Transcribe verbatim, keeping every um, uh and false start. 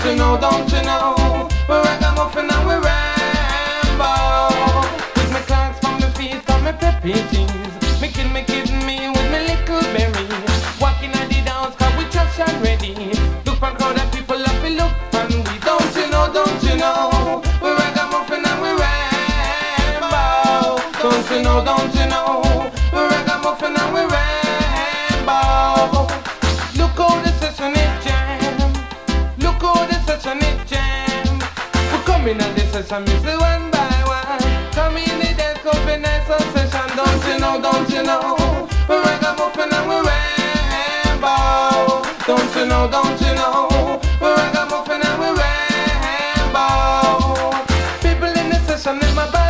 you know, don't you know? We're ragamuffin and we're Rambo. With my clocks from the feet, from my peppy jeans. Me kill me kidding me with my little berry. Walking at the dance, cause we trash already. Look for crowd of people up, we look and we. Don't you know, don't you know? We're ragamuffin and we're Rambo. Don't you know, don't you know? We're ragamuffin and we're Rambo. Look how the session is jam. Look how the session is jam. We're coming at the session, we say one by one. Come in the dance, open nice session. Don't you know, don't you know? We're ragamuffin and we're Rambo. Don't you know, don't you know? We're ragamuffin and we're Rambo. People in the session in my body.